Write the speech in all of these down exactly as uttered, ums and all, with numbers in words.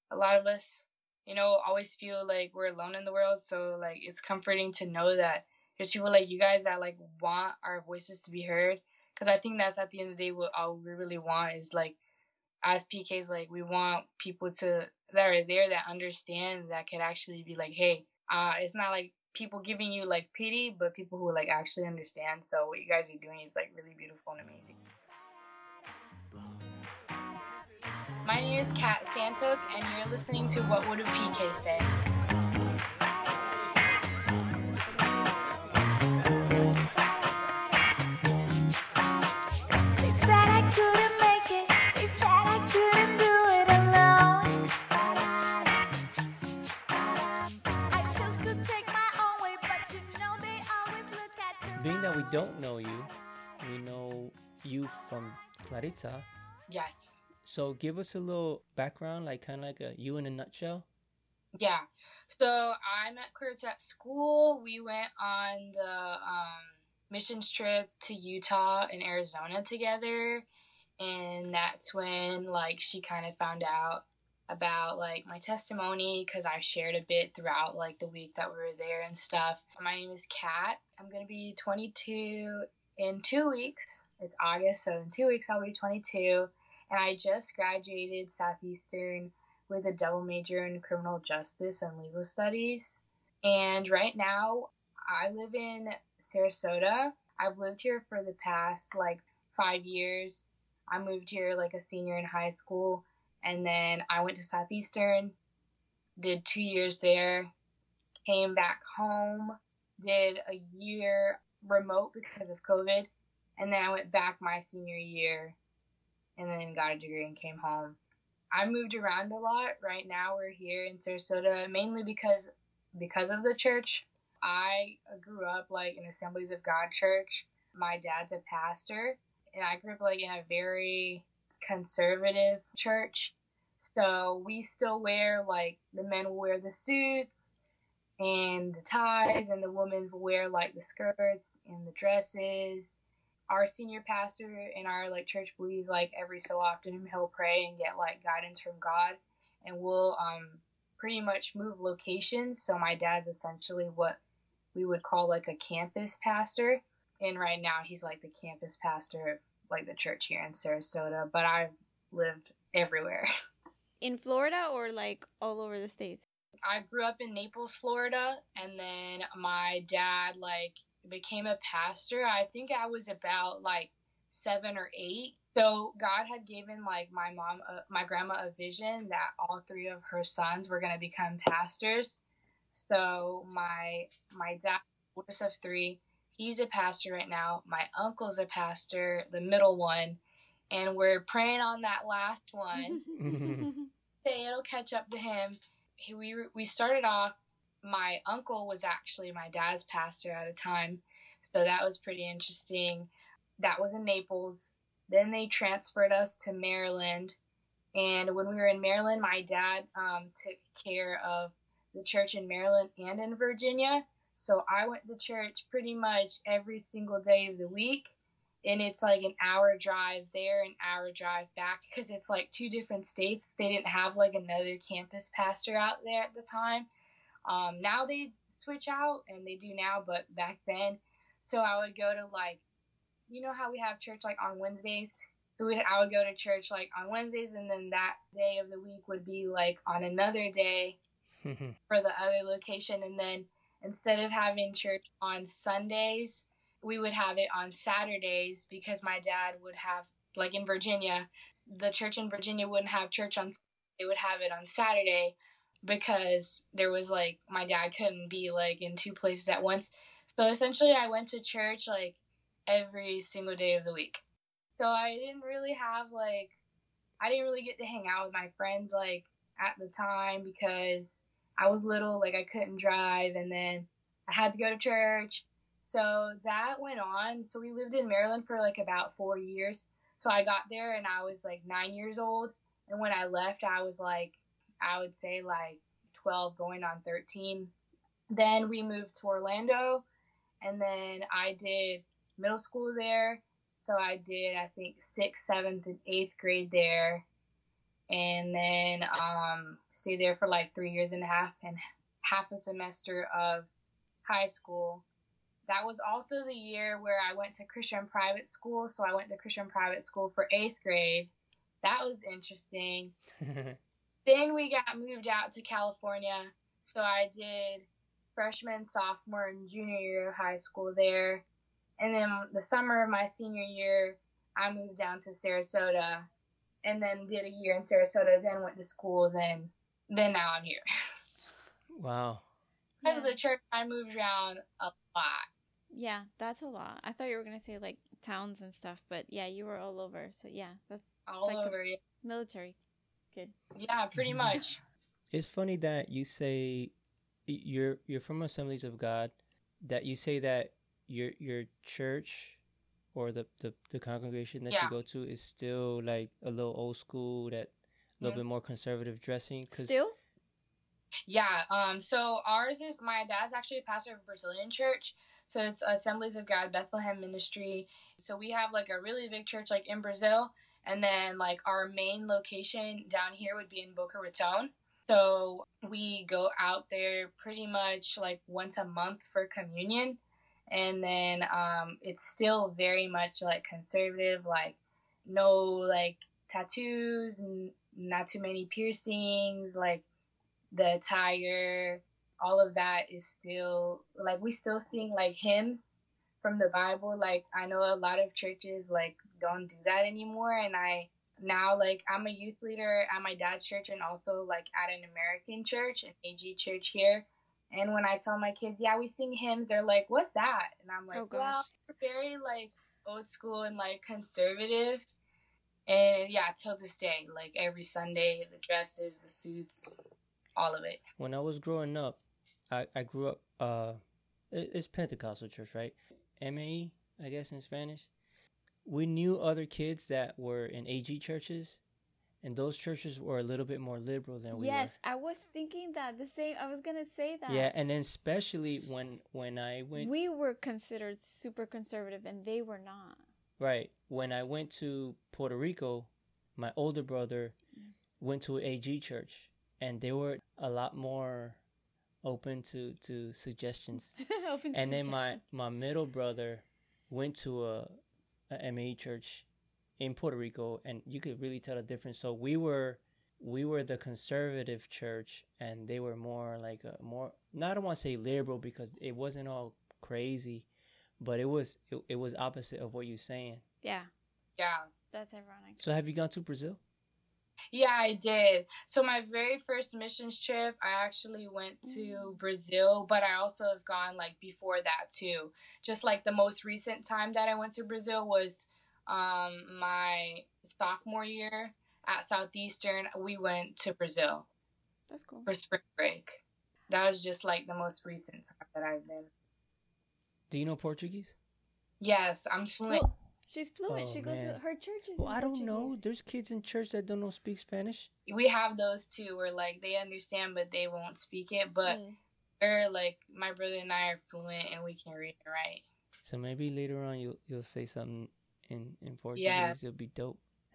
a lot of us, you know, always feel like we're alone in the world. So like it's comforting to know that there's people like you guys that like want our voices to be heard. Because I think that's at the end of the day what all we really want is like, as P Ks, like we want people to that are there that understand, that could actually be like, hey, uh, it's not like people giving you like pity, but people who like actually understand. So what you guys are doing is like really beautiful and amazing. My name is Kat Santos, and you're listening to What Would a P K Say? They said I couldn't make it. They said I couldn't do it alone. I chose to take my own way, but you know they always look at you. Being that we don't know you, we know you from Clarita. Yes. So give us a little background, like kind of like a you in a nutshell. Yeah. So I met Clarita at school. We went on the um, missions trip to Utah and Arizona together. And that's when like she kind of found out about like my testimony, because I shared a bit throughout like the week that we were there and stuff. My name is Kat. I'm going to be twenty-two in two weeks. It's August, so in two weeks I'll be twenty-two. And I just graduated Southeastern with a double major in criminal justice and legal studies. And right now I live in Sarasota. I've lived here for the past like five years. I moved here like a senior in high school, and then I went to Southeastern, did two years there, came back home, did a year remote because of COVID, and then I went back my senior year and then got a degree and came home. I moved around a lot. Right now we're here in Sarasota mainly because because of the church. I grew up like in Assemblies of God church. My dad's a pastor, and I grew up like in a very conservative church. So we still wear like, the men will wear the suits and the ties, and the women will wear like the skirts and the dresses. Our senior pastor in our like church believes like every so often he'll pray and get like guidance from God, and we'll um pretty much move locations. So my dad's essentially what we would call like a campus pastor, and right now he's like the campus pastor of like the church here in Sarasota, but I've lived everywhere. In Florida or like all over the States? I grew up in Naples, Florida, and then my dad like became a pastor. I think I was about like seven or eight. So God had given like my mom, uh, my grandma, a vision that all three of her sons were going to become pastors. So my my dad, oldest of three, he's a pastor right now. My uncle's a pastor, the middle one, and we're praying on that last one. Say it'll catch up to him. He, we we started off. My uncle was actually my dad's pastor at a time, so that was pretty interesting. That was in Naples. Then they transferred us to Maryland, and when we were in Maryland, my dad um, took care of the church in Maryland and in Virginia. So I went to church pretty much every single day of the week, and it's like an hour drive there, an hour drive back, because it's like two different states. They didn't have like another campus pastor out there at the time. Um, now they switch out, and they do now, but back then, so I would go to like, you know how we have church like on Wednesdays? So we'd, I would go to church like on Wednesdays, and then that day of the week would be like on another day for the other location. And then instead of having church on Sundays, we would have it on Saturdays, because my dad would have, like in Virginia, the church in Virginia wouldn't have church on, they would have it on Saturday, because there was like, my dad couldn't be like in two places at once. So essentially I went to church like every single day of the week. So I didn't really have like, I didn't really get to hang out with my friends like at the time, because I was little, like I couldn't drive, and then I had to go to church. So that went on. So we lived in Maryland for like about four years. So I got there and I was like nine years old. And when I left, I was like, I would say like twelve going on thirteen. Then we moved to Orlando, and then I did middle school there. So I did, I think, sixth, seventh, and eighth grade there. and then um, stayed there for like three years and a half and half a semester of high school. That was also the year where I went to Christian private school. So I went to Christian private school for eighth grade. That was interesting. Then we got moved out to California. So I did freshman, sophomore, and junior year of high school there. And then the summer of my senior year, I moved down to Sarasota and then did a year in Sarasota, then went to school, then then now I'm here. Wow. Because Yeah. of the church, I moved around a lot. Yeah, that's a lot. I thought you were gonna say like towns and stuff, but yeah, you were all over. So yeah, that's All like a over. Yeah, military kid. yeah, pretty much. It's funny that you say y- you're you're from Assemblies of God, that you say that your your church or the, the, the congregation that Yeah. you go to is still like a little old school, that a little Mhm. bit more conservative dressing. 'Cause- Still? Yeah, um, so ours is, my dad's actually a pastor of a Brazilian church, so it's Assemblies of God Bethlehem Ministry. So we have like a really big church like in Brazil, and then like our main location down here would be in Boca Raton. So we go out there pretty much like once a month for communion, and then um, it's still very much like conservative, like no like tattoos, and not too many piercings, like the attire, all of that is still like, we still sing like hymns from the Bible. Like I know a lot of churches like don't do that anymore, and I now like I'm a youth leader at my dad's church and also like at an American church, an A G church here. And when I tell my kids, yeah, we sing hymns, they're like, what's that? And I'm like, Oh, gosh. well, we're very like old school and like conservative. And yeah, till this day, like every Sunday, the dresses, the suits, all of it. When I was growing up, I, I grew up, uh, it, it's Pentecostal church, right? M A E, I guess in Spanish. We knew other kids that were in A G churches, and those churches were a little bit more liberal than we Yes, I was thinking that the same. I was gonna say that. were. Yeah, and then especially when when I went we were considered super conservative, and they were not. right when I went to Puerto Rico, my older brother went to an A G church, and they were a lot more open to to suggestions. Open And then my suggestions. my middle brother went to a, a M A E church in Puerto Rico, and you could really tell the difference. So we were we were the conservative church, and they were more like a more, not, I don't want to say liberal because it wasn't all crazy, but it was it, it was opposite of what you're saying. Yeah, Yeah. that's ironic. So have you gone to Brazil? Yeah, I did. So my very first missions trip, I actually went to Brazil, but I also have gone like before that too. Just like the most recent time that I went to Brazil was um my sophomore year at Southeastern. We went to Brazil That's cool. for spring break. That was just like the most recent time that I've been. Do you know Portuguese? Yes, I'm fluent. Well, she's fluent. Oh, she goes man. to her church is Well, in I don't know. Portuguese. There's kids in church that don't know speak Spanish. We have those too, where like they understand but they won't speak it. But Mm. we're like, my brother and I are fluent and we can read and write. So maybe later on you'll you'll say something in in Portuguese. Yeah. It'll be dope.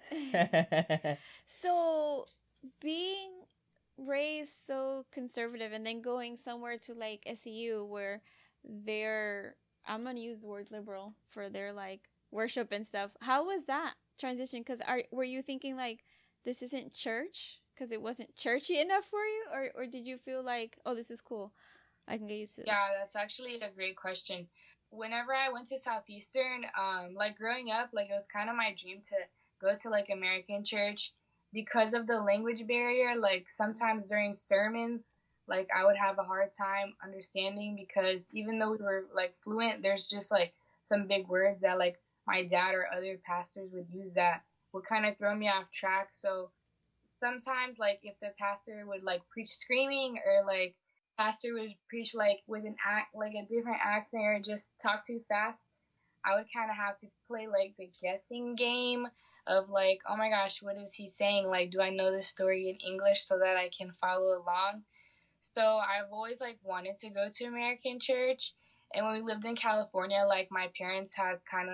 So, being raised so conservative and then going somewhere to like S E U where they're, I'm gonna use the word liberal for their like worship and stuff. How was that transition? Because are were you thinking like this isn't church because it wasn't churchy enough for you, or or did you feel like, oh, this is cool, I can get used to this? Yeah, that's actually a great question. Whenever I went to Southeastern, um, like growing up, like it was kind of my dream to go to like American church because of the language barrier. Like sometimes during sermons, like I would have a hard time understanding because even though we were like fluent, there's just like some big words that like my dad or other pastors would use that would kind of throw me off track. So sometimes like if the pastor would like preach screaming or like pastor would preach like with an act like a different accent or just talk too fast, I would kind of have to play like the guessing game of like, oh my gosh, what is he saying? Like, do I know this story in English so that I can follow along? So I've always like wanted to go to American church. And when we lived in California, like my parents had kind of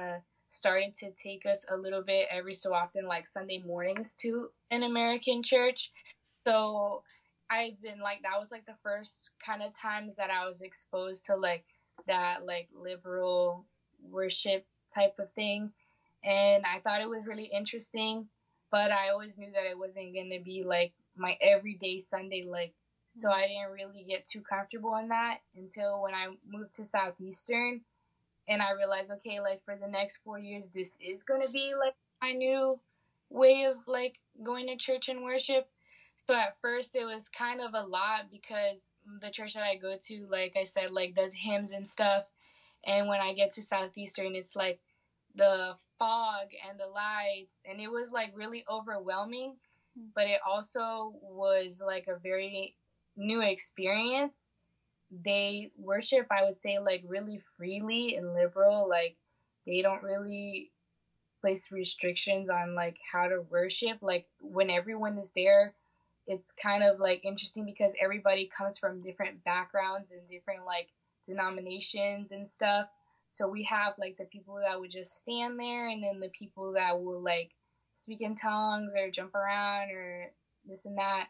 started to take us a little bit every so often, like Sunday mornings, to an American church. So I've been like, that was like the first kind of times that I was exposed to like that like liberal worship type of thing. And I thought it was really interesting, but I always knew that it wasn't going to be like my everyday Sunday, like, so I didn't really get too comfortable in that until when I moved to Southeastern, and I realized, okay, like for the next four years, this is going to be like my new way of like going to church and worship. So at first it was kind of a lot because the church that I go to, like I said, like does hymns and stuff. And when I get to Southeastern, it's like the fog and the lights, and it was like really overwhelming, but it also was like a very new experience. They worship, I would say, like really freely and liberal. Like they don't really place restrictions on like how to worship. Like when everyone is there, it's kind of like interesting because everybody comes from different backgrounds and different like denominations and stuff. So we have like the people that would just stand there, and then the people that will like speak in tongues or jump around or this and that.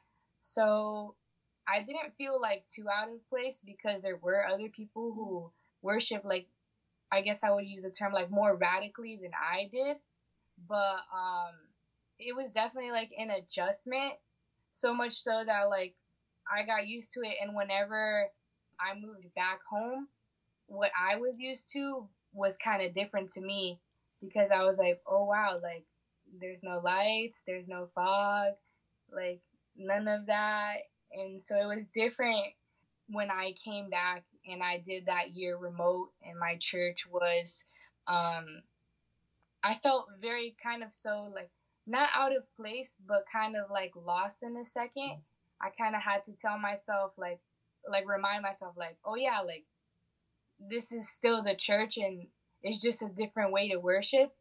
So I didn't feel like too out of place because there were other people who worship, like, I guess I would use the term like more radically than I did. But um, it was definitely like an adjustment, so much so that like I got used to it. And whenever I moved back home, what I was used to was kind of different to me because I was like, oh wow, like there's no lights, there's no fog, like none of that. And so it was different when I came back and I did that year remote, and my church was, um, I felt very kind of so like not out of place, but kind of like lost in a second. I kind of had to tell myself like, like remind myself like, oh yeah, like this is still the church and it's just a different way to worship.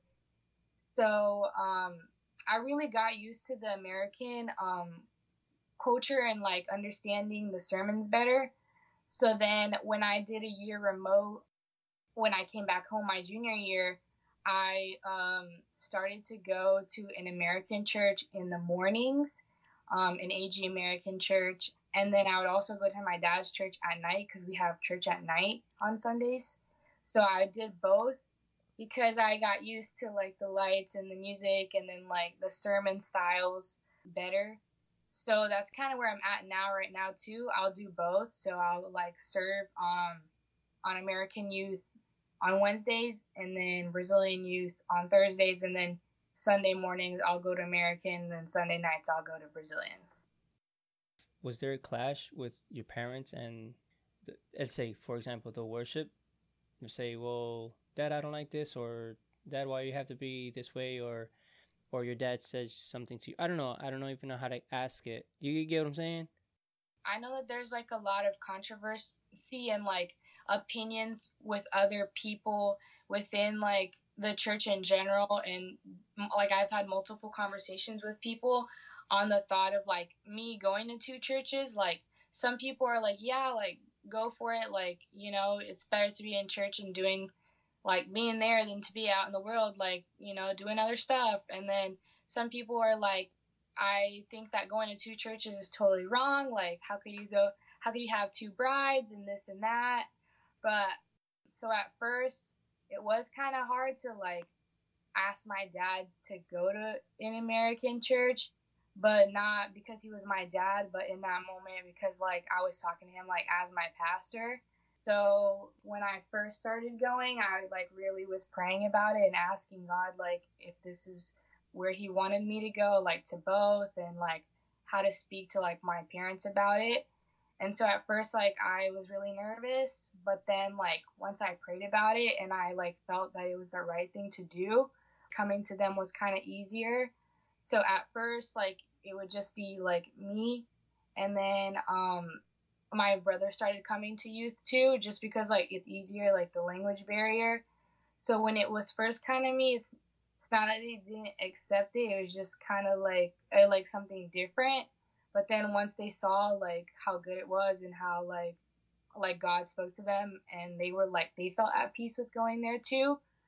So um, I really got used to the American um, culture and like understanding the sermons better. So then when I did a year remote, when I came back home my junior year, I um, started to go to an American church in the mornings, um, an A G American church. And then I would also go to my dad's church at night because we have church at night on Sundays. So I did both because I got used to like the lights and the music and then like the sermon styles better. So that's kind of where I'm at now right now too. I'll do both. So I'll like serve um, on American youth on Wednesdays and then Brazilian youth on Thursdays. And then Sunday mornings I'll go to American, and then Sunday nights I'll go to Brazilian. Was there a clash with your parents and, the, let's say, for example, the worship? You say, well, Dad, I don't like this, or Dad, why you have to be this way, or or your dad says something to you. I don't know. I don't even know how to ask it. You get what I'm saying? I know that there's like a lot of controversy and like opinions with other people within like the church in general. And like I've had multiple conversations with people on the thought of like me going to two churches. Like some people are like, yeah, like go for it. Like, you know, it's better to be in church and doing like being there than to be out in the world, like, you know, doing other stuff. And then some people are like, I think that going to two churches is totally wrong. Like, how could you go, how could you have two brides and this and that? But so at first it was kind of hard to like ask my dad to go to an American church, but not because he was my dad, but in that moment because like I was talking to him like as my pastor. So when I first started going, I like really was praying about it and asking God like if this is where he wanted me to go, like to both, and like how to speak to like my parents about it. And so at first like I was really nervous, but then like once I prayed about it and I like felt that it was the right thing to do, coming to them was kind of easier. So at first like it would just be like me, and then um my brother started coming to youth too, just because like it's easier, like the language barrier. So when it was first kind of me, it's it's not that they didn't accept it. It was just kind of like uh, like something different. But then once they saw like how good it was and how like like God spoke to them, and they were like they felt at peace with going there too.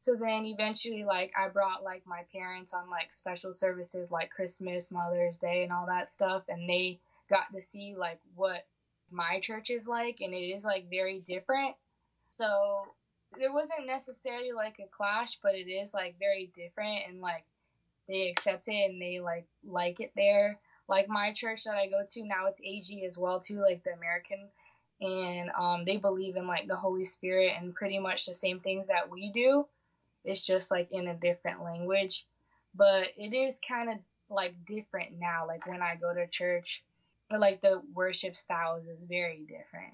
So then eventually, like, I brought, like, my parents on, like, special services like Christmas, Mother's Day, and all that stuff. And they got to see, like, what my church is like. And it is, like, very different. So there wasn't necessarily, like, a clash, but it is, like, very different. And, like, they accept it and they, like, like it there. Like, my church that I go to now, it's A G as well, too, like, the American. And um, they believe in, like, the Holy Spirit and pretty much the same things that we do. It's just, like, in a different language. But it is kind of, like, different now. Like, when I go to church, but, like, the worship styles is very different.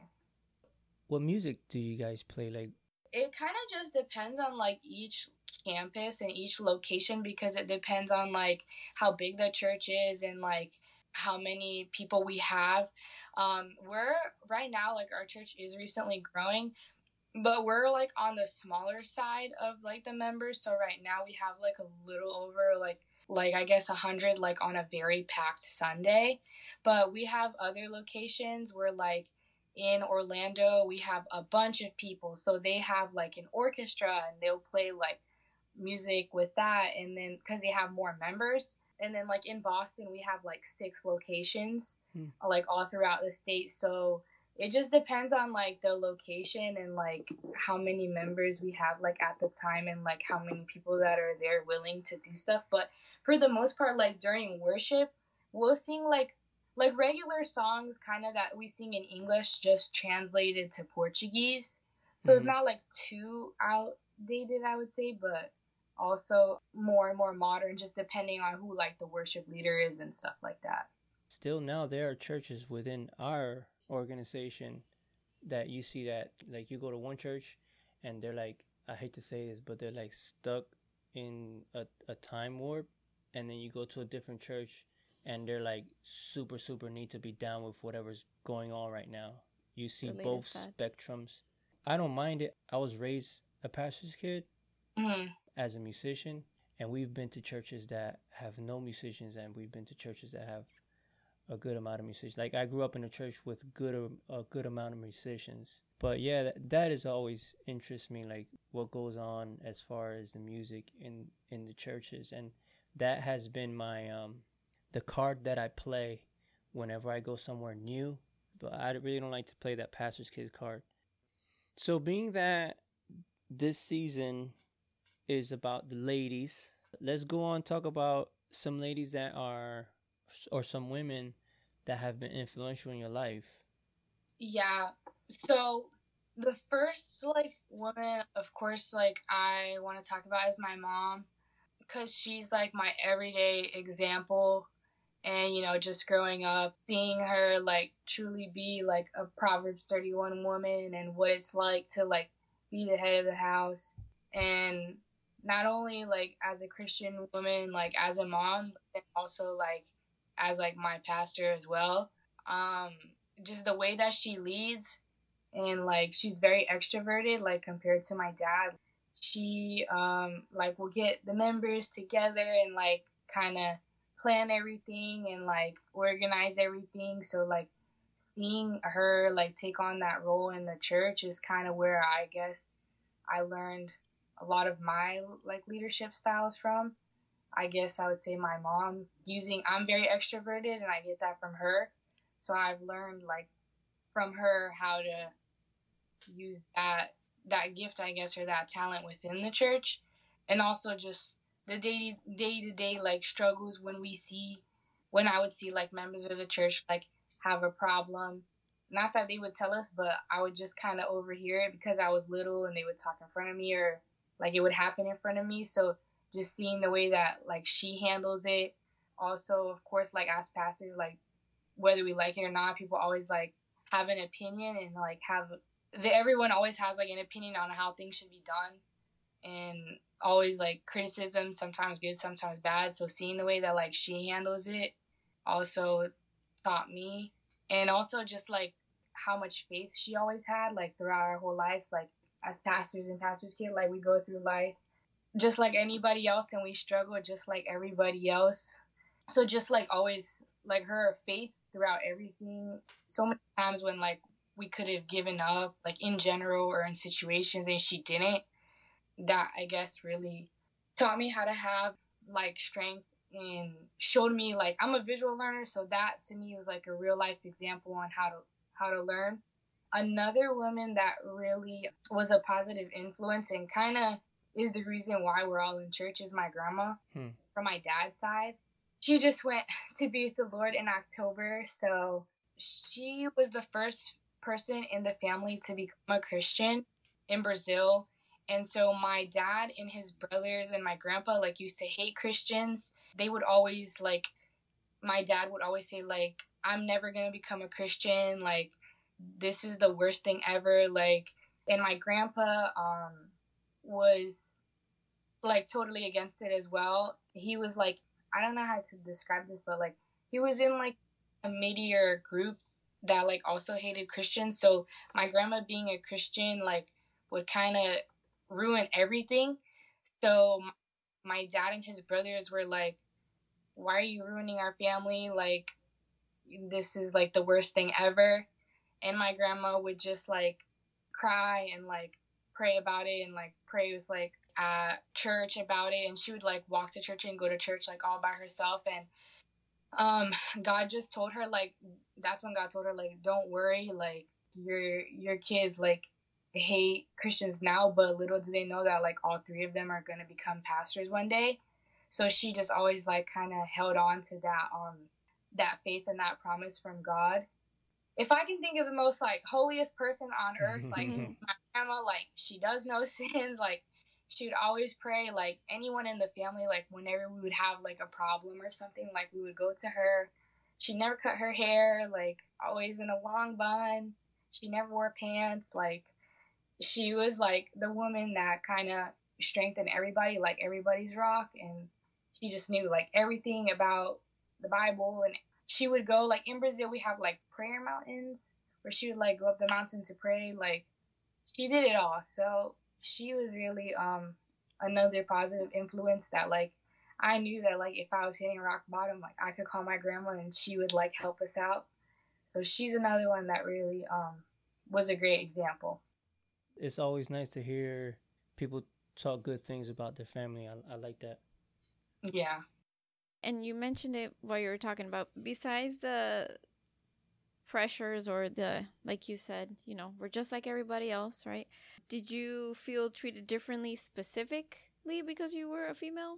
What music do you guys play? Like, it kind of just depends on, like, each campus and each location, because it depends on, like, how big the church is and, like, how many people we have. Um, we're, right now, like, our church is recently growing, but we're, like, on the smaller side of, like, the members. So right now we have, like, a little over, like, like I guess, one hundred, like, on a very packed Sunday. But we have other locations where, like, in Orlando, we have a bunch of people. So they have, like, an orchestra, and they'll play, like, music with that. And then, because they have more members. And then, like, in Boston, we have, like, six locations, hmm. like, all throughout the state. So it just depends on, like, the location and, like, how many members we have, like, at the time, and, like, how many people that are there willing to do stuff. But for the most part, like, during worship, we'll sing, like, like regular songs kind of that we sing in English, just translated to Portuguese. So mm-hmm. It's not, like, too outdated, I would say, but also more and more modern, just depending on who, like, the worship leader is and stuff like that. Still now, there are churches within our organization that you see that, like, you go to one church and they're like, I hate to say this, but they're, like, stuck in a, a time warp. And then you go to a different church and they're, like, super, super need to be down with whatever's going on right now. You see both spectrums. I don't mind it. I was raised a pastor's kid. Mm-hmm. As a musician, and we've been to churches that have no musicians, and we've been to churches that have a good amount of musicians. Like, I grew up in a church with good a good amount of musicians. But yeah, that, that is always interests me, like, what goes on as far as the music in in the churches. And that has been my um the card that I play whenever I go somewhere new. But I really don't like to play that pastor's kid card. So being that this season is about the ladies, let's go on talk about some ladies that are, or some women that have been influential in your life. Yeah. So the first, like, woman, of course, like, I want to talk about is my mom, because she's, like, my everyday example. And, you know, just growing up, seeing her, like, truly be, like, a Proverbs thirty-one woman, and what it's like to, like, be the head of the house. And not only, like, as a Christian woman, like, as a mom, but also, like, as, like, my pastor as well. Um, just the way that she leads, and, like, she's very extroverted, like, compared to my dad. She, um, like, will get the members together and, like, kind of plan everything and, like, organize everything. So, like, seeing her, like, take on that role in the church is kind of where I guess I learned a lot of my, like, leadership styles from. I guess I would say my mom using, I'm very extroverted, and I get that from her. So I've learned, like, from her how to use that, that gift, I guess, or that talent within the church. And also just the day, day-to-day, like, struggles when we see, when I would see, like, members of the church, like, have a problem. Not that they would tell us, but I would just kind of overhear it because I was little and they would talk in front of me, or, like, it would happen in front of me. So just seeing the way that, like, she handles it. Also, of course, like, as pastors, like, whether we like it or not, people always, like, have an opinion, and, like, have, the, everyone always has, like, an opinion on how things should be done. And always, like, criticism, sometimes good, sometimes bad. So seeing the way that, like, she handles it also taught me. And also just, like, how much faith she always had, like, throughout our whole lives. Like, as pastors and pastors' kid, like, we go through life just like anybody else, and we struggle just like everybody else. So just, like, always, like, her faith throughout everything. So many times when, like, we could have given up, like, in general or in situations, and she didn't. that I guess really taught me how to have like strength and showed me like I'm a visual learner, so that to me was like a real life example on how to how to learn. Another woman that really was a positive influence and kind of is the reason why we're all in church is my grandma. Hmm. From my dad's side. She just went to be with the Lord in October, so she was the first person in the family to become a Christian in Brazil. And so my dad and his brothers and my grandpa like used to hate Christians. They would always like, my dad would always say like, I'm never going to become a Christian. Like, this is the worst thing ever. Like, and my grandpa um, was like totally against it as well. He was like, I don't know how to describe this, but like he was in like a mid-year group that like also hated Christians. So my grandma being a Christian like would kind of ruin everything. So my dad and his brothers were like, why are you ruining our family? Like, this is like the worst thing ever. And my grandma would just like cry and like pray about it and like pray with like at church about it. And she would like walk to church and go to church like all by herself. And um God just told her like, that's when God told her like, don't worry, like your your kids like hate Christians now, but little do they know that like all three of them are going to become pastors one day. So she just always like kind of held on to that um that faith and that promise from God. If I can think of the most like holiest person on earth, like my grandma, like she does no sins, like she would always pray, like anyone in the family, like whenever we would have like a problem or something, like we would go to her. She never cut her hair, like always in a long bun. She never wore pants. Like she was like the woman that kind of strengthened everybody, like everybody's rock. And she just knew like everything about the Bible. And she would go like in Brazil, we have like prayer mountains where she would like go up the mountain to pray. Like she did it all. So she was really um another positive influence that like I knew that like if I was hitting rock bottom, like I could call my grandma and she would like help us out. So she's another one that really um was a great example. It's always nice to hear people talk good things about their family. I, I like that. Yeah. And you mentioned it while you were talking about, besides the pressures or the, like you said, you know, we're just like everybody else, right? Did you feel treated differently specifically because you were a female?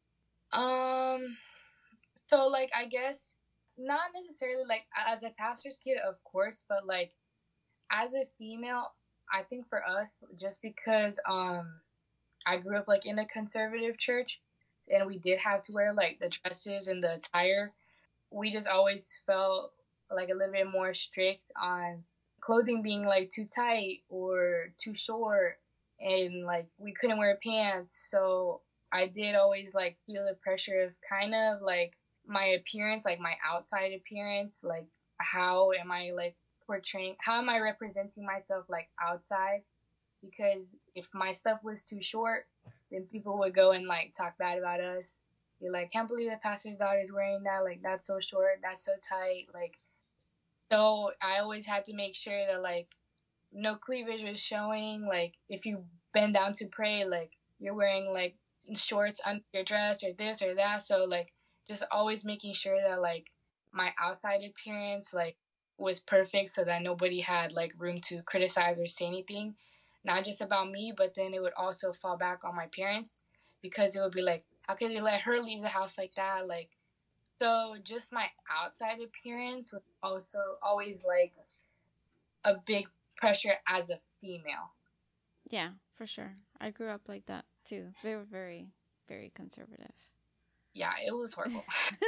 Um, so like, I guess not necessarily like as a pastor's kid, of course, but like as a female, I think for us, just because um I grew up like in a conservative church and we did have to wear like the dresses and the attire, we just always felt like a little bit more strict on clothing being like too tight or too short, and like we couldn't wear pants. So I did always like feel the pressure of kind of like my appearance, like my outside appearance, like how am I like portraying, how am I representing myself like outside? Because if my stuff was too short, then people would go and like talk bad about us. Be like, can't believe the pastor's daughter is wearing that. Like, that's so short. That's so tight. Like, so I always had to make sure that like no cleavage was showing. Like, if you bend down to pray, like you're wearing like shorts under your dress or this or that. So like, just always making sure that like my outside appearance like was perfect, so that nobody had like room to criticize or say anything. Not just about me, but then it would also fall back on my parents, because it would be like, how could they let her leave the house like that? Like, so just my outside appearance was also always like a big pressure as a female. Yeah, for sure. I grew up like that too. They were very, very conservative. Yeah, it was horrible.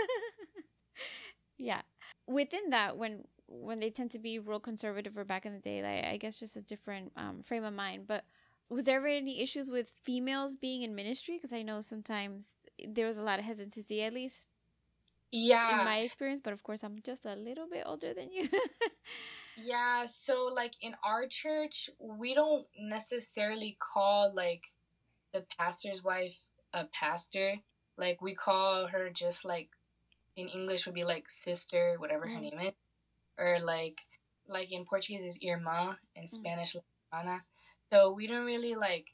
Yeah. Within that, when when they tend to be real conservative, or back in the day, like, I guess just a different um, frame of mind. But was there ever any issues with females being in ministry? Because I know sometimes there was a lot of hesitancy, at least Yeah. in my experience. But of course, I'm just a little bit older than you. Yeah, so like in our church, we don't necessarily call like the pastor's wife a pastor. Like we call her just like, in English would be like sister, whatever her Mm. name is. Or like, like in Portuguese is irmã, in Spanish, like hermana. So we don't really like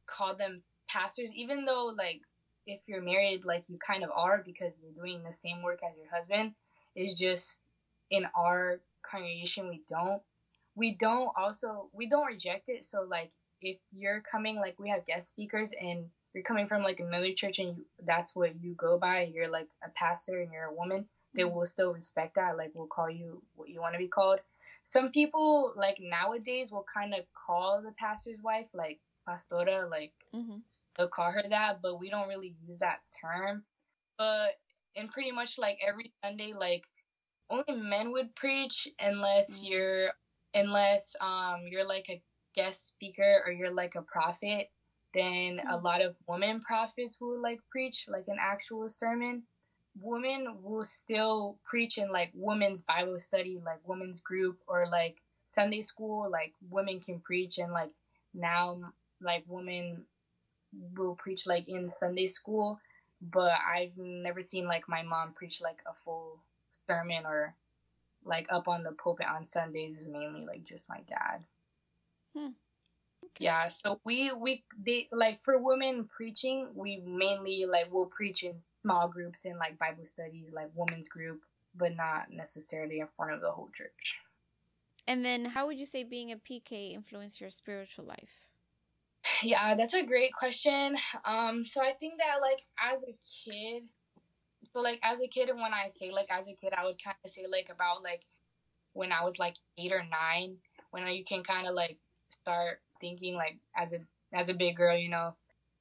call them pastors, even though like if you're married, like you kind of are because you're doing the same work as your husband. It's just in our congregation we don't. We don't also we don't reject it. So like if you're coming, like we have guest speakers and you're coming from like another church and you, that's what you go by, you're like a pastor and you're a woman, they will still respect that. Like we'll call you what you want to be called. Some people like nowadays will kind of call the pastor's wife like pastora, like Mm-hmm. they'll call her that, but we don't really use that term. But in pretty much like every Sunday, like only men would preach unless Mm. you're unless um you're like a guest speaker or you're like a prophet. Then a Mm. lot of women prophets will like preach like an actual sermon. Women will still preach in like women's Bible study, like women's group or like Sunday school. Like women can preach, and like now like women will preach like in Sunday school. But I've never seen like my mom preach like a full sermon or like up on the pulpit on Sundays. Is mainly like just my dad. Hmm. Okay. Yeah, so we we they like for women preaching, we mainly like will preach in small groups in like Bible studies, like women's group, but not necessarily in front of the whole church. And then how would you say being a P K influenced your spiritual life? Yeah, that's a great question. Um, so I think that like as a kid, so like as a kid, and when I say like as a kid, I would kind of say like about like when I was like eight or nine, when you can kind of like start thinking like as a as a big girl, you know,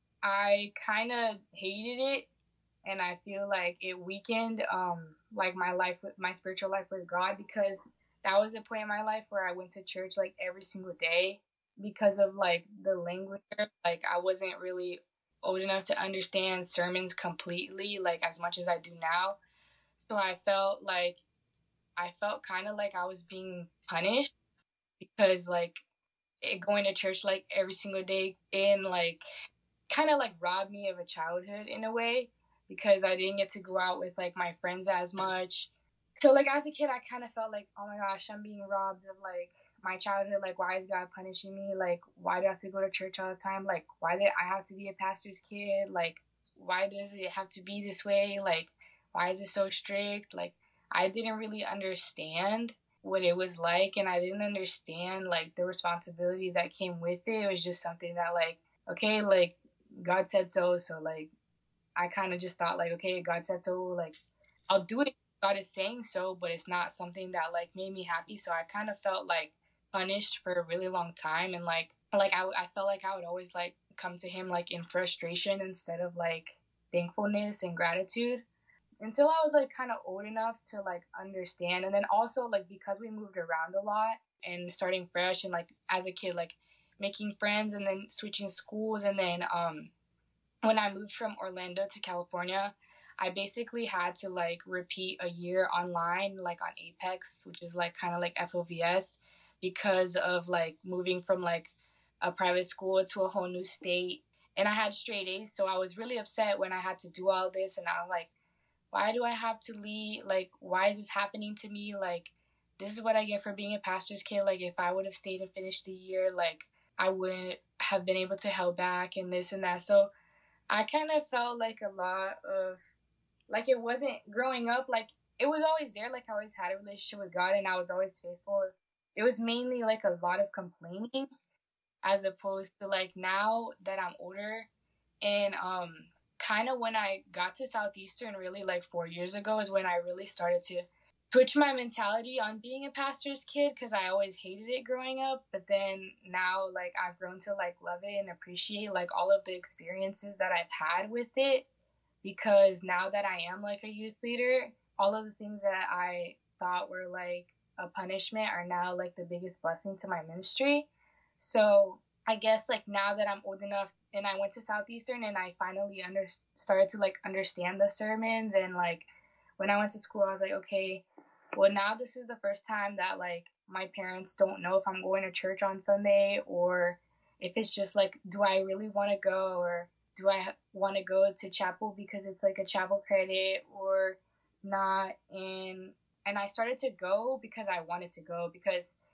I kind of hated it, and I feel like it weakened um like my life with my spiritual life with God, because that was a point in my life where I went to church like every single day because of like the language. Like I wasn't really old enough to understand sermons completely like as much as I do now. So I felt like I felt kind of like I was being punished because like it, going to church like every single day and like kind of like robbed me of a childhood in a way, because I didn't get to go out with like my friends as much. So like as a kid, I kind of felt like, oh my gosh, I'm being robbed of like my childhood. Like, why is God punishing me? Like, why do I have to go to church all the time? Like, why did I have to be a pastor's kid? Like, why does it have to be this way? Like, why is it so strict? Like, I didn't really understand what it was like, and I didn't understand like the responsibility that came with it. It was just something that like, okay, like God said so, so like I kind of just thought like, okay, God said so, like I'll do it. God is saying so, but it's not something that like made me happy. So I kind of felt like punished for a really long time, and like like I, I felt like I would always like come to him like in frustration instead of like thankfulness and gratitude, until I was like kind of old enough to like understand. And then also like because we moved around a lot and starting fresh, and like as a kid like making friends and then switching schools, and then um when I moved from Orlando to California, I basically had to like repeat a year online, like on Apex, which is like kind of like F O V S, because of like moving from like a private school to a whole new state. And I had straight A's, so I was really upset when I had to do all this. And I was like, why do I have to leave? Like, why is this happening to me? Like, this is what I get for being a pastor's kid. Like, if I would have stayed and finished the year, like, I wouldn't have been able to help back and this and that. So I kind of felt like a lot of, like, it wasn't growing up, like, it was always there. Like, I always had a relationship with God and I was always faithful. It was mainly like a lot of complaining, as opposed to like now that I'm older. And um kind of when I got to Southeastern really like four years ago is when I really started to switch my mentality on being a pastor's kid, because I always hated it growing up. But then now like I've grown to like love it and appreciate like all of the experiences that I've had with it, because now that I am like a youth leader, all of the things that I thought were like a punishment are now like the biggest blessing to my ministry. So I guess like now that I'm old enough and I went to Southeastern and I finally under started to like understand the sermons, and like when I went to school I was like, okay, well now this is the first time that like my parents don't know if I'm going to church on Sunday, or if it's just like, do I really want to go, or do I want to go to chapel because it's like a chapel credit or not. And and I started to go because I wanted to go, because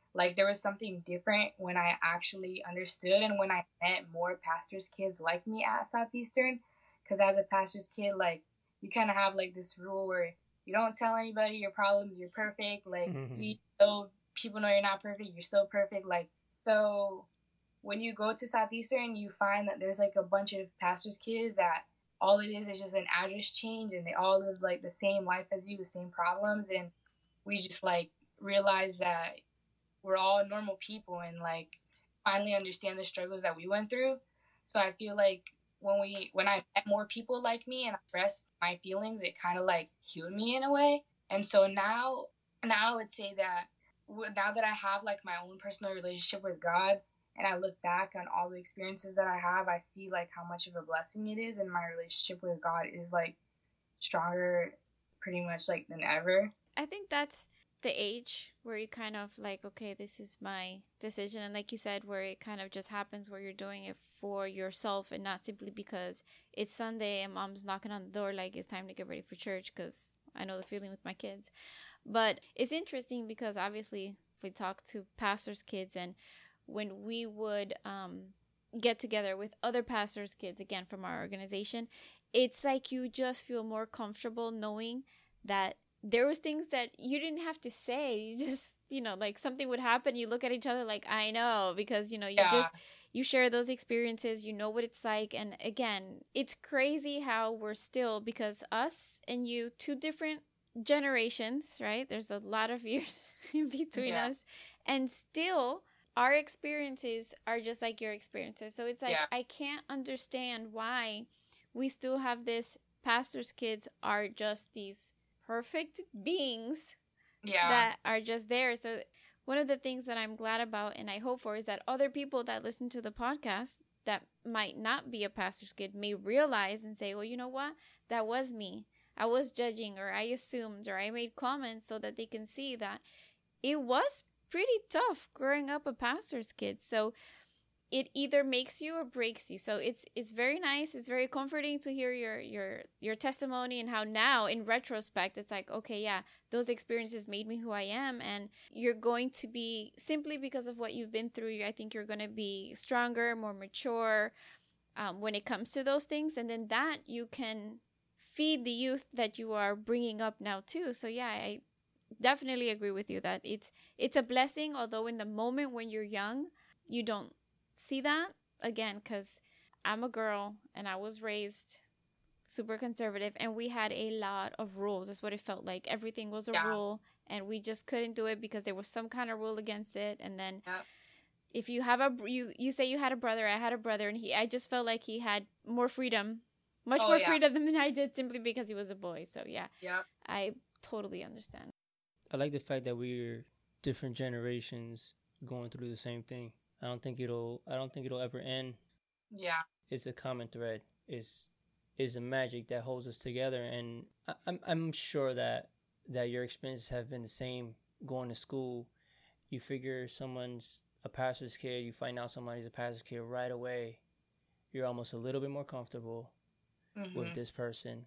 like there was something different when I actually understood and when I met more pastors' kids like me at Southeastern. Because as a pastor's kid, like you kind of have like this rule where you don't tell anybody your problems. You're perfect. Like you know, people know you're not perfect. You're still perfect. Like so, when you go to Southeastern, you find that there's like a bunch of pastors' kids that all it is is just an address change, and they all live like the same life as you, the same problems, and we just like realize that we're all normal people and like finally understand the struggles that we went through. So I feel like when we when I met more people like me and I expressed my feelings, it kind of like healed me in a way. And so now now I would say that now that I have like my own personal relationship with God and I look back on all the experiences that I have, I see like how much of a blessing it is, and my relationship with God is like stronger pretty much like than ever. I think that's the age where you kind of like, okay, this is my decision. And like you said, where it kind of just happens where you're doing it for yourself and not simply because it's Sunday and mom's knocking on the door like it's time to get ready for church, because I know the feeling with my kids. But it's interesting because obviously we talk to pastors' kids, and when we would um, get together with other pastors' kids, again, from our organization, it's like you just feel more comfortable knowing that there was things that you didn't have to say. You just, you know, like something would happen. You look at each other like, I know, because, you know, you Yeah. just, you share those experiences, you know what it's like. And again, it's crazy how we're still, because us and you, two different generations, right? There's a lot of years in between Yeah. us. And still, our experiences are just like your experiences. So it's like, Yeah. I can't understand why we still have this pastors' kids are just these perfect beings Yeah. that are just there. So one of the things that I'm glad about and I hope for is that other people that listen to the podcast that might not be a pastor's kid may realize and say, well, you know what? That was me. I was judging, or I assumed, or I made comments, so that they can see that it was pretty tough growing up a pastor's kid. So it either makes you or breaks you. So it's it's very nice. It's very comforting to hear your your your testimony and how now in retrospect it's like, okay, yeah, those experiences made me who I am, and you're going to be, simply because of what you've been through, I think you're going to be stronger, more mature um, when it comes to those things, and then that you can feed the youth that you are bringing up now too. So yeah, I definitely agree with you that it's it's a blessing, although in the moment when you're young, you don't see that, again, because I'm a girl and I was raised super conservative, and we had a lot of rules. That's what it felt like. Everything was a Yeah. rule, and we just couldn't do it because there was some kind of rule against it. And then Yep. if you have a you you say you had a brother, I had a brother, and he I just felt like he had more freedom, much Oh, more yeah. freedom than I did, simply because he was a boy. So yeah, Yep. I totally understand. I like the fact that we're different generations going through the same thing. I don't think it'll. I don't think it'll ever end. Yeah. It's a common thread. It's is a magic that holds us together, and I, I'm I'm sure that that your experiences have been the same. Going to school, you figure someone's a pastor's kid. You find out somebody's a pastor's kid right away. You're almost a little bit more comfortable Mm-hmm. with this person,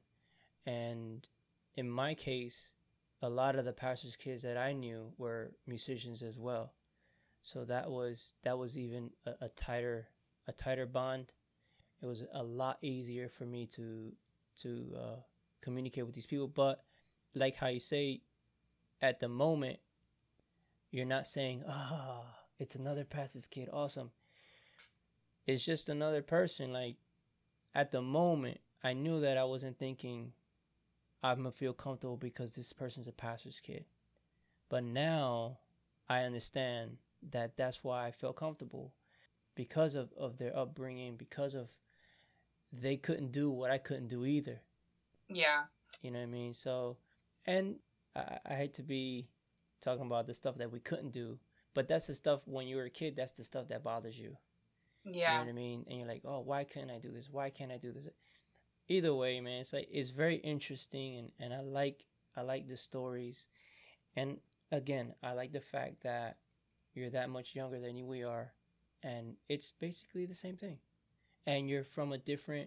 and in my case, a lot of the pastor's kids that I knew were musicians as well. So that was that was even a, a tighter a tighter bond. It was a lot easier for me to to uh, communicate with these people. But like how you say, at the moment, you're not saying, "Ah, oh, it's another pastor's kid, awesome." It's just another person. Like at the moment, I knew that I wasn't thinking, "I'm gonna feel comfortable because this person's a pastor's kid." But now I understand that that's why I felt comfortable, because of, of their upbringing, because of they couldn't do what I couldn't do either. Yeah. You know what I mean? So, and I, I hate to be talking about the stuff that we couldn't do, but that's the stuff when you were a kid, that's the stuff that bothers you. You know Yeah. what I mean? And you're like, oh, why can't I do this? Why can't I do this? Either way, man, it's like it's very interesting, and, and I like I like the stories. And again, I like the fact that you're that much younger than we are, and it's basically the same thing. And you're from a different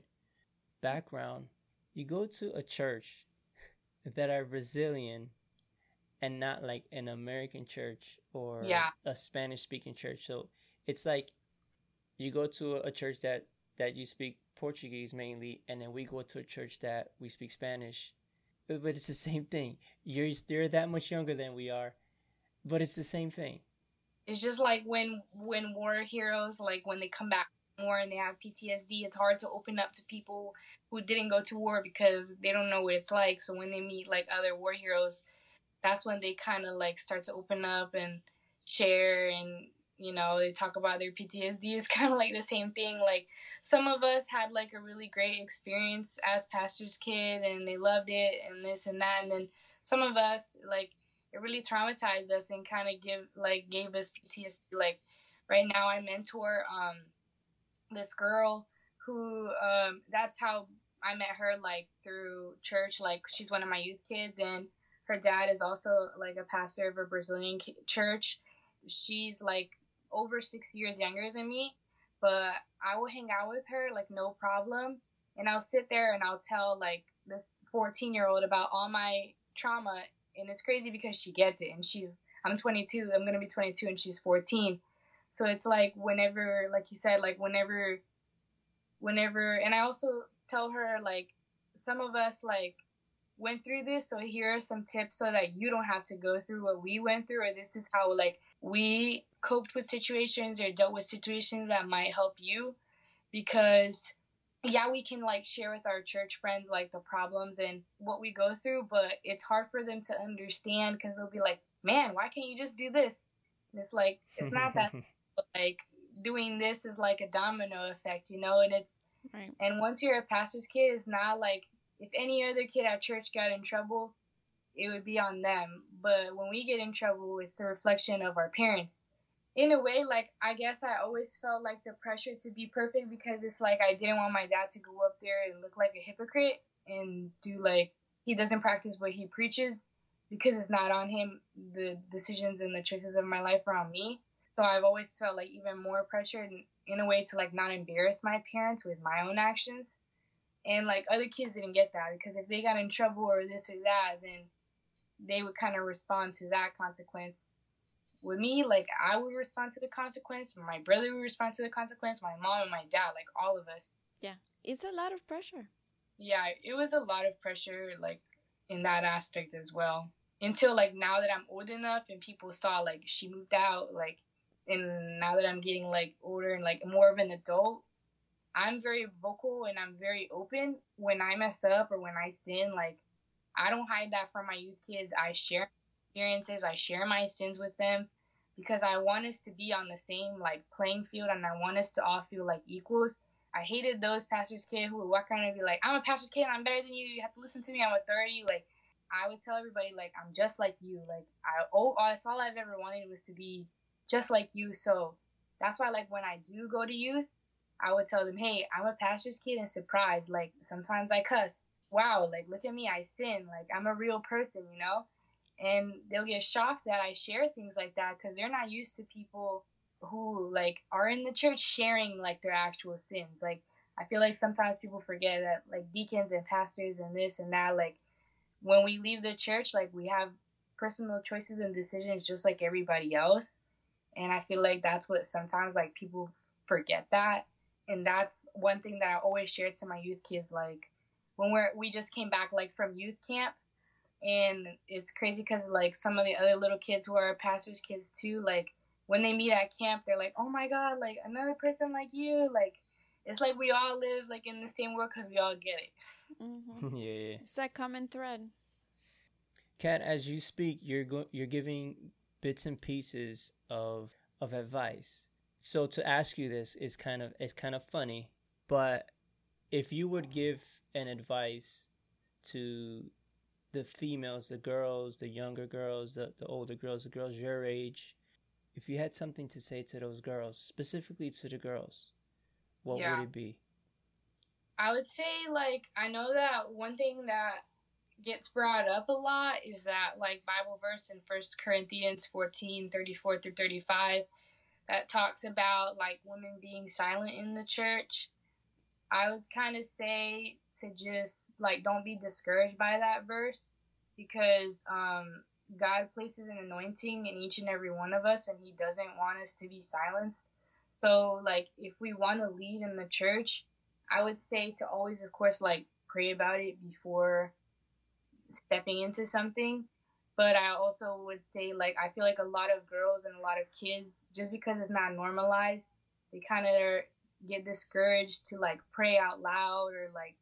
background. You go to a church that are Brazilian, and not like an American church or Yeah. a Spanish speaking church. So it's like you go to a church that that you speak Portuguese mainly, and then we go to a church that we speak Spanish. But, but it's the same thing. You're you're that much younger than we are, but it's the same thing. It's just like when when war heroes, like when they come back from war and they have P T S D, it's hard to open up to people who didn't go to war because they don't know what it's like. So when they meet like other war heroes, that's when they kind of like start to open up and share, and you know, they talk about their P T S D. It's kind of like the same thing. Like some of us had like a really great experience as pastor's kid and they loved it and this and that, and then some of us, like, it really traumatized us and kind of give like gave us P T S D. Like right now I mentor um this girl who um that's how I met her, like through church. Like she's one of my youth kids, and her dad is also like a pastor of a Brazilian church. She's like over six years younger than me, but I will hang out with her like no problem, and I'll sit there and I'll tell like this fourteen year old about all my trauma. And it's crazy because she gets it, and she's I'm twenty-two, I'm gonna be twenty-two, and she's fourteen. So it's like whenever, like you said, like whenever whenever and I also tell her like some of us like went through this, so here are some tips so that you don't have to go through what we went through, or this is how like we coped with situations or dealt with situations that might help you. Because yeah, we can like share with our church friends like the problems and what we go through, but it's hard for them to understand because they'll be like, man, why can't you just do this? And it's like, it's not that, like doing this is like a domino effect, you know. And it's Right. and once you're a pastor's kid, it's not like if any other kid at church got in trouble, it would be on them. But when we get in trouble, it's a reflection of our parents. In a way, like, I guess I always felt like the pressure to be perfect because it's like I didn't want my dad to go up there and look like a hypocrite and do like he doesn't practice what he preaches, because it's not on him. The decisions and the choices of my life are on me. So I've always felt like even more pressure in, in a way to like not embarrass my parents with my own actions. And like other kids didn't get that, because if they got in trouble or this or that, then they would kind of respond to that consequence. With me, like, I would respond to the consequence. My brother would respond to the consequence. My mom and my dad, like, all of us. Yeah. It's a lot of pressure. Yeah, it was a lot of pressure, like, in that aspect as well. Until, like, now that I'm old enough and people saw, like, she moved out, like, and now that I'm getting, like, older and, like, more of an adult, I'm very vocal and I'm very open. When I mess up or when I sin, like, I don't hide that from my youth kids. I share experiences. I share my sins with them because I want us to be on the same like playing field, and I want us to all feel like equals. I hated those pastor's kids who would walk around and be like, I'm a pastor's kid, I'm better than you, you have to listen to me, I'm authority. Like, I would tell everybody, like, I'm just like you. Like, I oh, that's all I've ever wanted was to be just like you. So that's why, like, when I do go to youth, I would tell them, hey, I'm a pastor's kid, and surprise, like, sometimes I cuss. Wow, like, look at me, I sin. Like, I'm a real person, you know? And they'll get shocked that I share things like that because they're not used to people who, like, are in the church sharing, like, their actual sins. Like, I feel like sometimes people forget that, like, deacons and pastors and this and that, like, when we leave the church, like, we have personal choices and decisions just like everybody else. And I feel like that's what sometimes, like, people forget that. And that's one thing that I always share to my youth kids, like, when we're, we just came back, like, from youth camp. And it's crazy because, like, some of the other little kids who are pastors' kids, too, like, when they meet at camp, they're like, oh, my God, like, another person like you. Like, it's like we all live, like, in the same world because we all get it. Mm-hmm. yeah, yeah. It's that common thread. Kat, as you speak, you're go- you're giving bits and pieces of of advice. So to ask you this is kind of it's kind of funny, but if you would give an advice to the females, the girls, the younger girls, the, the older girls, the girls your age, if you had something to say to those girls, specifically to the girls, what Yeah. would it be? I would say, like, I know that one thing that gets brought up a lot is that, like, Bible verse in First Corinthians fourteen, thirty-four through thirty-five, that talks about, like, women being silent in the church. I would kind of say to just, like, don't be discouraged by that verse, because um, God places an anointing in each and every one of us, and he doesn't want us to be silenced. So, like, if we want to lead in the church, I would say to always, of course, like, pray about it before stepping into something. But I also would say, like, I feel like a lot of girls and a lot of kids, just because it's not normalized, they kind of get discouraged to, like, pray out loud or, like,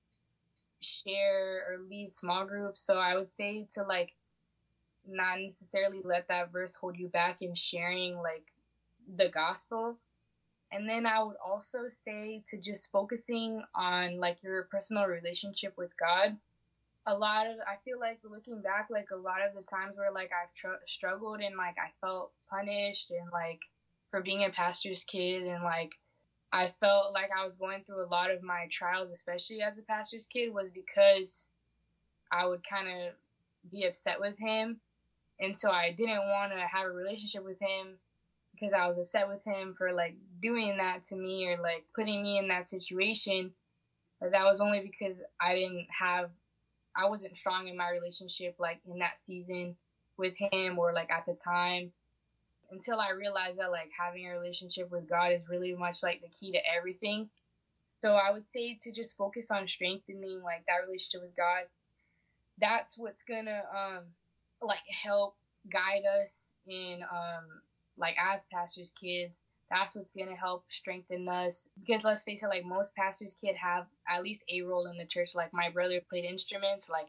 share or lead small groups. So I would say to, like, not necessarily let that verse hold you back in sharing, like, the gospel. And then I would also say to just focusing on, like, your personal relationship with God. A lot of, I feel like looking back, like, a lot of the times where, like, I've tr- struggled and, like, I felt punished and, like, for being a pastor's kid, and, like, I felt like I was going through a lot of my trials, especially as a pastor's kid, was because I would kind of be upset with him. And so I didn't want to have a relationship with him because I was upset with him for, like, doing that to me or, like, putting me in that situation. But that was only because I didn't have, I wasn't strong in my relationship, like, in that season with him or, like, at the time. Until I realized that, like, having a relationship with God is really much, like, the key to everything. So I would say to just focus on strengthening, like, that relationship with God. That's what's gonna, um, like, help guide us in, um, like, as pastors' kids. That's what's gonna help strengthen us. Because let's face it, like, most pastors' kids have at least a role in the church. Like, my brother played instruments. Like,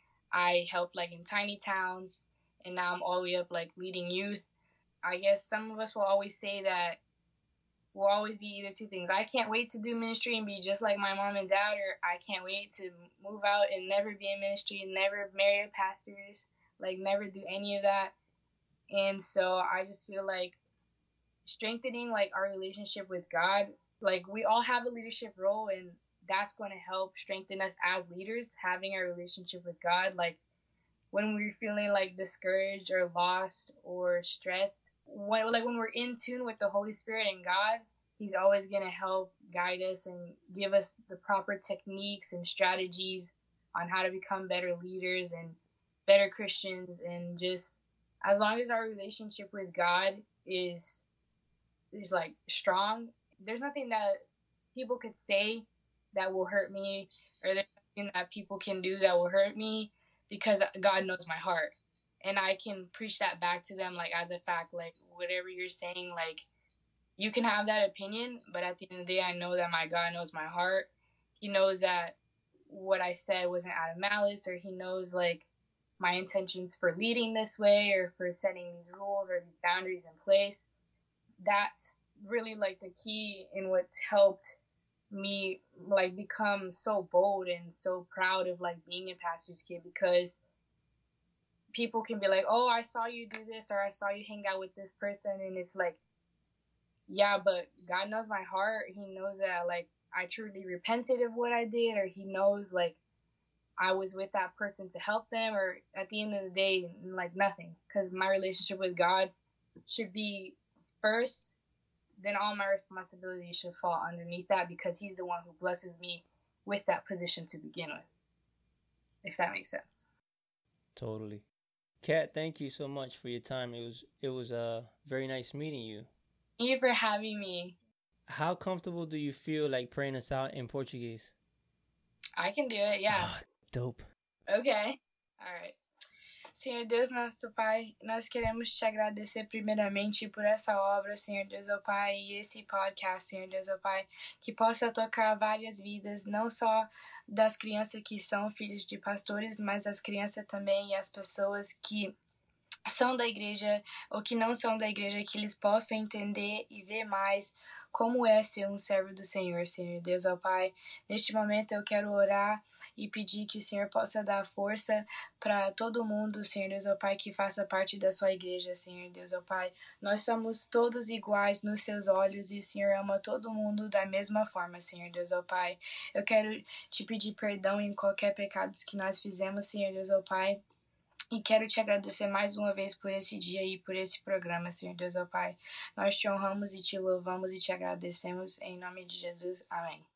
I helped, like, in tiny towns, and now I'm all the way up, like, leading youth. I guess some of us will always say that we'll always be either two things. I can't wait to do ministry and be just like my mom and dad, or I can't wait to move out and never be in ministry and never marry pastors, like, never do any of that. And so I just feel like strengthening, like, our relationship with God, like, we all have a leadership role, and that's going to help strengthen us as leaders, having our relationship with God. Like, when we're feeling, like, discouraged or lost or stressed, when, like, when we're in tune with the Holy Spirit and God, he's always going to help guide us and give us the proper techniques and strategies on how to become better leaders and better Christians. And just as long as our relationship with God is is like strong, there's nothing that people could say that will hurt me, or there's nothing that people can do that will hurt me, because God knows my heart. And I can preach that back to them, like, as a fact, like, whatever you're saying, like, you can have that opinion, but at the end of the day, I know that my God knows my heart. He knows that what I said wasn't out of malice, or he knows, like, my intentions for leading this way or for setting these rules or these boundaries in place. That's really, like, the key in what's helped me, like, become so bold and so proud of, like, being a pastor's kid, because people can be like, oh, I saw you do this, or I saw you hang out with this person, and it's like, yeah, but God knows my heart. He knows that, like, I truly repented of what I did, or he knows, like, I was with that person to help them, or at the end of the day, like, nothing, because my relationship with God should be first, then all my responsibilities should fall underneath that, because he's the one who blesses me with that position to begin with, if that makes sense. Totally. Kat, thank you so much for your time. It was it was uh very nice meeting you. Thank you for having me. How comfortable do you feel, like, praying us out in Portuguese? I can do it, yeah. Oh, dope. Ok. Alright. Senhor Deus, nosso Pai, nós queremos te agradecer primeiramente por essa obra, Senhor Deus, ó Pai, e esse podcast, Senhor Deus, ó Pai, que possa tocar várias vidas, não só das crianças que são filhos de pastores, mas as crianças também e as pessoas que são da igreja ou que não são da igreja, que eles possam entender e ver mais como é ser um servo do Senhor, Senhor Deus, ó Pai. Neste momento eu quero orar e pedir que o Senhor possa dar força para todo mundo, Senhor Deus, ó Pai, que faça parte da sua igreja, Senhor Deus, ó Pai. Nós somos todos iguais nos seus olhos e o Senhor ama todo mundo da mesma forma, Senhor Deus, ó Pai. Eu quero te pedir perdão em qualquer pecado que nós fizemos, Senhor Deus, ó Pai. E quero te agradecer mais uma vez por esse dia e por esse programa, Senhor Deus, ó Pai. Nós te honramos e te louvamos e te agradecemos em nome de Jesus. Amém.